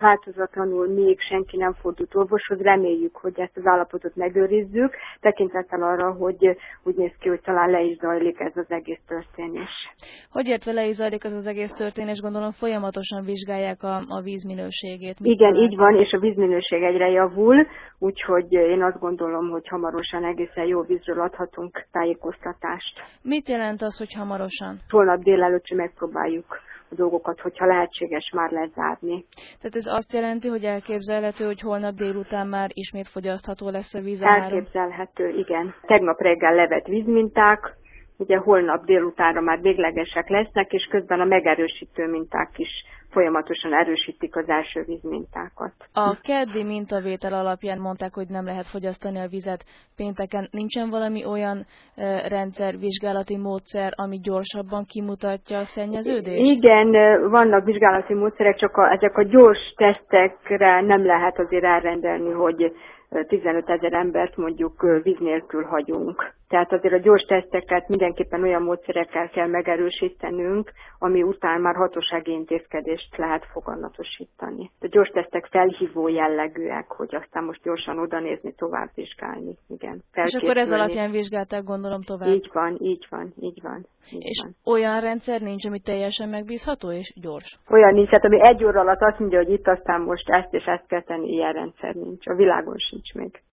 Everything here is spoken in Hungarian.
változatlanul még senki nem fordult orvoshoz, reméljük, hogy ezt az állapotot megőrizzük, tekintettel arra, hogy úgy néz ki, hogy talán le is zajlik ez az egész történés. Hogy értve le is zajlik ez az egész történés, gondolom folyamatosan vizsgálják a vízminőségét. Igen, így van, és a vízminőség egyre javul, úgyhogy én azt gondolom, hogy hamarosan egészen jó vízről adhatunk tájékoztatást. Mit jelent az, hogy hamarosan? Holnap délelőtt megpróbáljuk a dolgokat, hogyha lehetséges már lezárni. Tehát ez azt jelenti, hogy elképzelhető, hogy holnap délután már ismét fogyasztható lesz a víz? Elképzelhető, igen. Tegnap reggel levett vízminták, ugye holnap délutánra már véglegesek lesznek, és közben a megerősítő minták is folyamatosan erősítik az első vízmintákat. A keddi mintavétel alapján mondták, hogy nem lehet fogyasztani a vizet pénteken. Nincsen valami olyan rendszer, vizsgálati módszer, ami gyorsabban kimutatja a szennyeződést? Igen, vannak vizsgálati módszerek, csak ezek a gyors tesztekre nem lehet azért elrendelni, hogy 15 000 embert mondjuk víz nélkül hagyunk. Tehát azért a gyors teszteket mindenképpen olyan módszerekkel kell megerősítenünk, ami után már hatósági intézkedést lehet foganatosítani. A gyors tesztek felhívó jellegűek, hogy aztán most gyorsan oda nézni, tovább vizsgálni. Igen, és akkor ez alapján vizsgálták, gondolom, tovább? Így van. És olyan rendszer nincs, ami teljesen megbízható és gyors? Olyan nincs, hát ami egy óra alatt azt mondja, hogy itt aztán most ezt és ezt kell tenni, ilyen rendszer nincs. A világon sincs még.